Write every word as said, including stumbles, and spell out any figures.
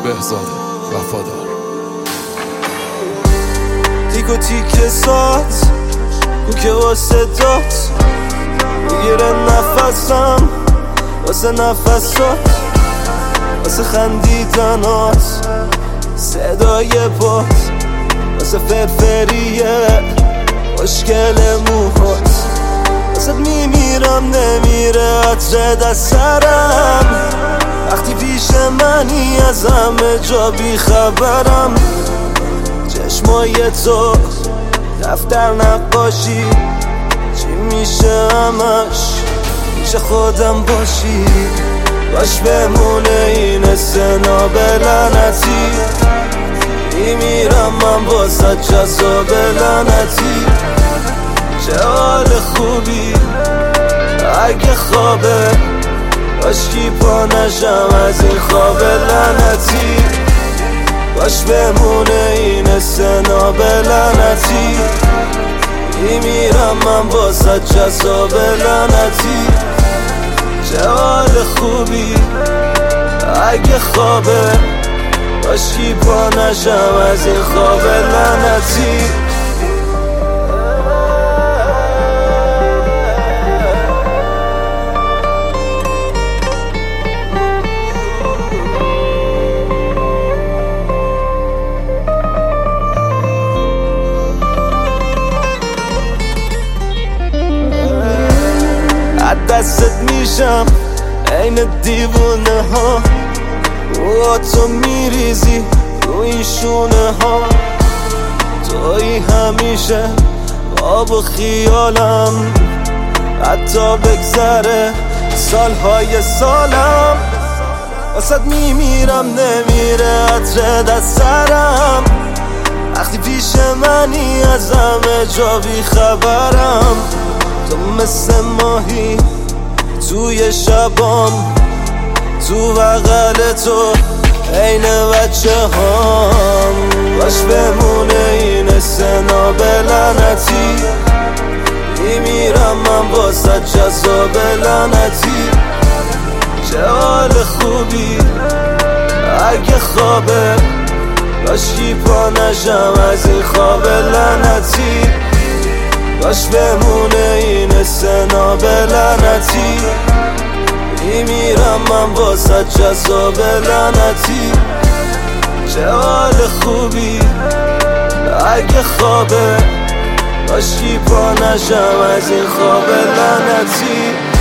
بهزاد وفادار. تیک و تیک ساعت تو که واسه داد میگیره نفسم، واسه نفسات، واسه خندیدنات، صدای پات، واسه فرفریه مشکل موهات، واسه میمیرم نمیره عطر دست سرم، وقتی پیش منی از همه جا بی خبرم. چشمای تو دفتر نقاشی، چی میشه همش میشه خودم باشی، باش بمونه این سناب لعنتی، میمیرم من واسه جذاب لعنتی. چه حال خوبی اگه خوابه، باشکی پا نشم از این خواب لعنتی، باش بمونه این سناب لعنتی، میمیرم من واسه جذاب لعنتی. چه حال خوبی اگه خوابه، باشکی پا نشم از این خواب لعنتی. دستت میشم عین دیوونه ها، و تو میریزی رو این شونه ها، توی همیشه خواب و خیالم، حتی بگذره سالهای سالم، واسه میمیرم نمیره عطر دست سرم، وقتی پیش منی از همه جا بی خبرم. تو مثل ماهی توی شبام، تو بغل تو عین بچه هام، باش بمونه این سناب لعنتی، میمیرم من واسه جذاب لعنتی. چه حال خوبی اگه خوابه، باشکی پا نشم از این خواب لعنتی، باش بمونه این سناب لعنتی، میمیرم من واسه جذاب لعنتی. چه حال خوبی اگه خوابه، باشکی پا نشم از این خواب لعنتی.